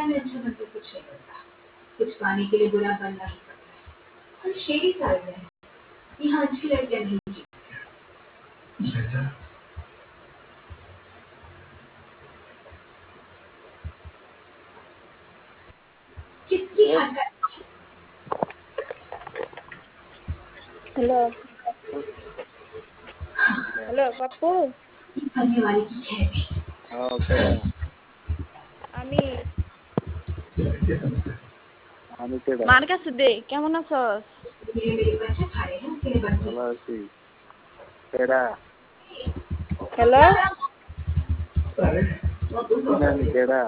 Tension में तो कुछ नहीं करता। कुछ पाने के लिए बुरा बनना ही पड़ता है। हम शेरी साइड में हैं। यहाँ अच्छी लड़कियां नहीं जी। किसकी हरकत? हेलो हेलो पप्पू करने वाले की खैर। কেডা আমি আমি কেডা মার কাছে দে কেমন আছস मेरे बच्चे खा रहे हैं उसके लिए बर्फी। ভালো আছি কেডা হ্যালো চিনি আমি কেডা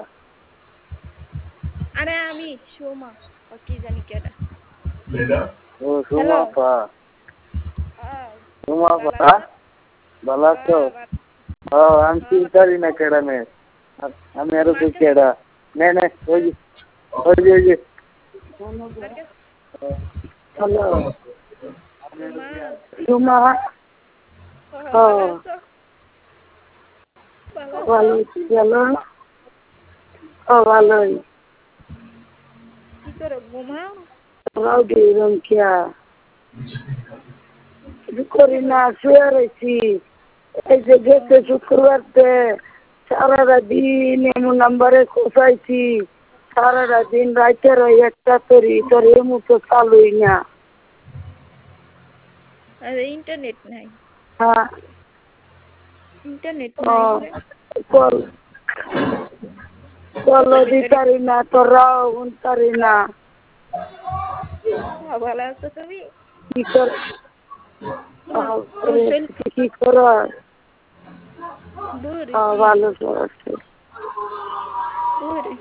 আরে আমি সোমা ও কি জানি কেডা ও হ্যালো সুমাপা আহ ভালো সুমাপা আছো ভালো আছো ভালো ও আমি চিন্তারি না কেডা নে আমি আরো মার তুই কাছে কেডা নে নে মার ওই যে মার কাছে হ্যালো সোমা সুমা ভালো আছো ভালো আছো ভালো গেল ও ভালোই কি করো ঘুমাও রাউডি রংকিয়া করি না শুয়ে রয়েছি এই যে গেছে শুক্রবারতে সারাটা দিন এমন নাম্বারে খোঁচাইছি সারাটা দিন রাইতের ওই একটা তরি তোর এমন তো চালুই না আরে ইন্টারনেট নাই হ্যাঁ ইন্টারনেট ও নাই বলে কল কলও বাসার ভিতরে দিতারি না তোরাও উনতারি না ভালো আছো তুমি কি কর তোমার শৈল কি কর বুড়ি ভালো আছে বুড়ি